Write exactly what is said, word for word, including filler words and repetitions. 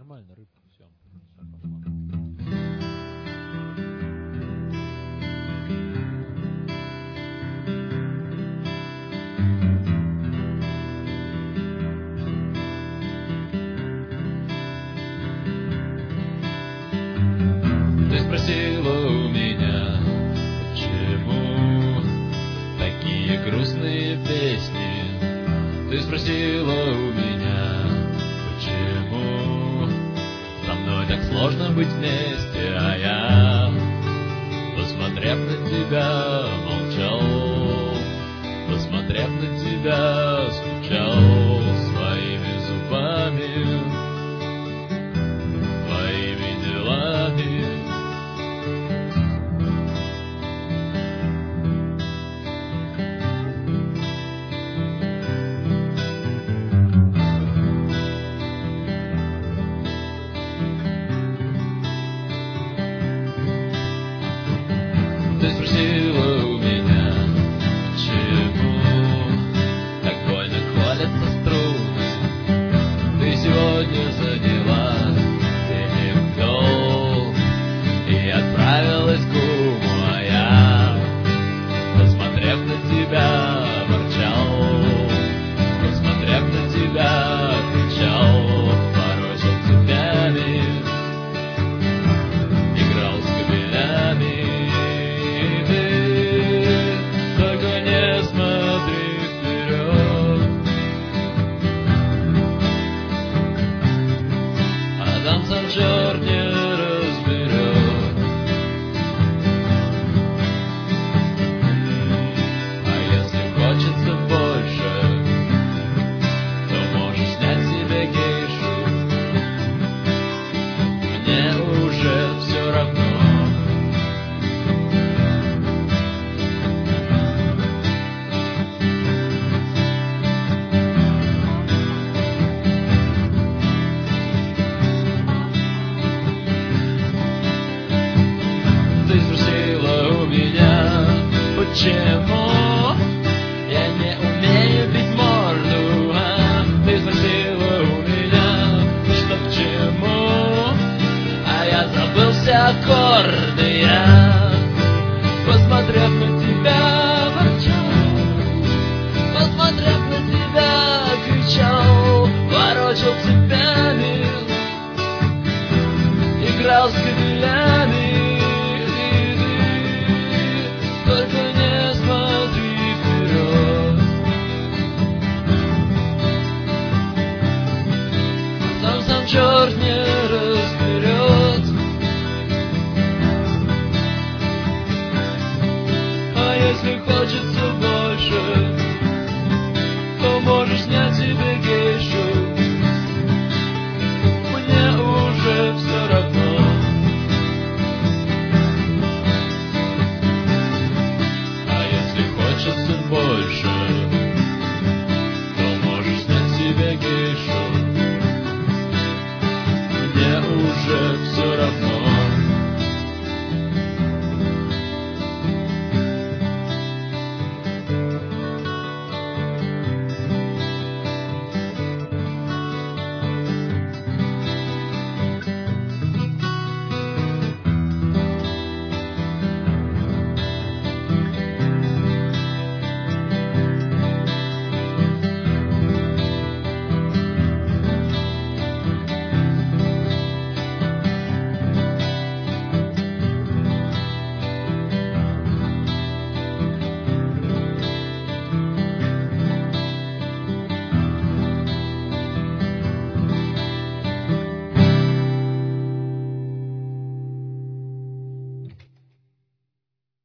Нормально, рыбка, все. Все пошло. Ты спросила у меня, почему такие грустные песни. Ты спросила у меня, почему со мной так сложно быть вместе, а я, посмотрев на тебя, молчал, посмотрев на тебя, скучал своими зубами, твоими делами. Ты спросила у меня, почему так больно колятся струны. Ты сегодня заняла денег вдол и отправилась к куму, а я, посмотрев на тебя, ворчал, посмотрев на тебя, кричал, ворочал цепями, играл с кабелями. Черт не разберет. А если хочется больше, то можешь снять себе гейшу. Мне уже все равно. Ты спросила у меня, почему я не умею бить морду, а? Ты спросила у меня, что к чему, а я забыл все аккорды, я, посмотрев на тебя, ворчал, посмотрев на тебя, кричал, ворочал цепями, играл с кабелями. Только не смотри вперед. Сам сам черт не